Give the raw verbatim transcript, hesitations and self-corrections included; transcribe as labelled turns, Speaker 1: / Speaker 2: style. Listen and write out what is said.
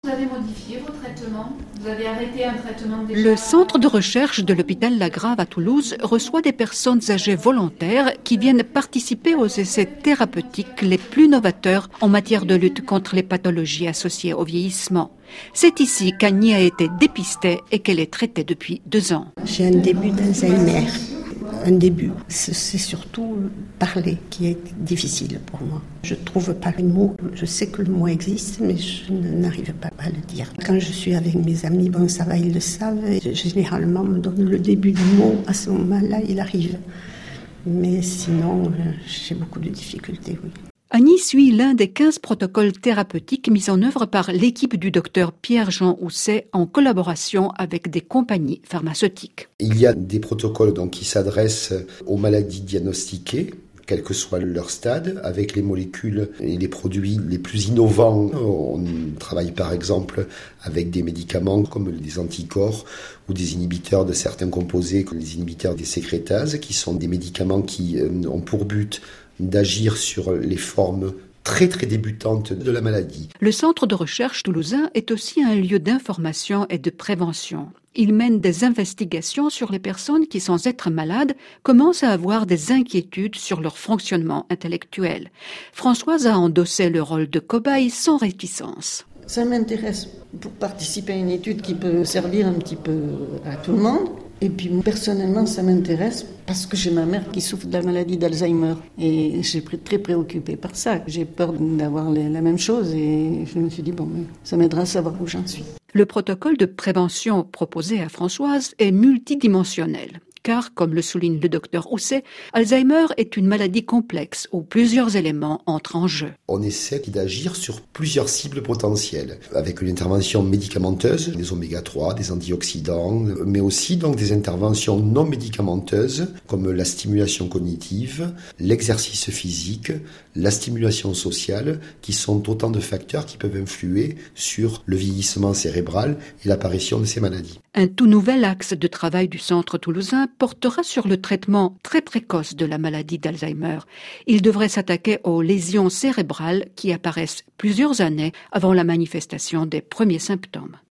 Speaker 1: Vous avez modifié vos traitements? Vous avez arrêté un traitement déjà...
Speaker 2: Le centre de recherche de l'hôpital Lagrave à Toulouse reçoit des personnes âgées volontaires qui viennent participer aux essais thérapeutiques les plus novateurs en matière de lutte contre les pathologies associées au vieillissement. C'est ici qu'Annie a été dépistée et qu'elle est traitée depuis deux ans.
Speaker 3: J'ai un début d'Alzheimer. Un début. C'est surtout parler qui est difficile pour moi. Je trouve pas le mot. Je sais que le mot existe, mais je n'arrive pas à le dire. Quand je suis avec mes amis, bon, ça va, ils le savent. Et généralement, on me donne le début du mot. À ce moment-là, il arrive. Mais sinon, j'ai beaucoup de difficultés, oui.
Speaker 2: Annie suit l'un des quinze protocoles thérapeutiques mis en œuvre par l'équipe du docteur Pierre-Jean Housset en collaboration avec des compagnies pharmaceutiques.
Speaker 4: Il y a des protocoles donc, qui s'adressent aux maladies diagnostiquées, quel que soit leur stade, avec les molécules et les produits les plus innovants. On travaille par exemple avec des médicaments comme des anticorps ou des inhibiteurs de certains composés, comme les inhibiteurs des sécrétases, qui sont des médicaments qui ont pour but d'agir sur les formes très très débutantes de la maladie.
Speaker 2: Le centre de recherche toulousain est aussi un lieu d'information et de prévention. Il mène des investigations sur les personnes qui, sans être malades, commencent à avoir des inquiétudes sur leur fonctionnement intellectuel. Françoise a endossé le rôle de cobaye sans réticence.
Speaker 5: Ça m'intéresse pour participer à une étude qui peut servir un petit peu à tout le monde. Et puis personnellement, ça m'intéresse parce que j'ai ma mère qui souffre de la maladie d'Alzheimer et je suis très préoccupée par ça. J'ai peur d'avoir la même chose et je me suis dit, bon, ça m'aidera à savoir où j'en suis.
Speaker 2: Le protocole de prévention proposé à Françoise est multidimensionnel. Car, comme le souligne le docteur Housset, Alzheimer est une maladie complexe où plusieurs éléments entrent en jeu.
Speaker 4: On essaie d'agir sur plusieurs cibles potentielles, avec une intervention médicamenteuse, des oméga trois, des antioxydants, mais aussi donc des interventions non médicamenteuses, comme la stimulation cognitive, l'exercice physique, la stimulation sociale, qui sont autant de facteurs qui peuvent influer sur le vieillissement cérébral et l'apparition de ces maladies.
Speaker 2: Un tout nouvel axe de travail du centre toulousain portera sur le traitement très précoce de la maladie d'Alzheimer. Il devrait s'attaquer aux lésions cérébrales qui apparaissent plusieurs années avant la manifestation des premiers symptômes.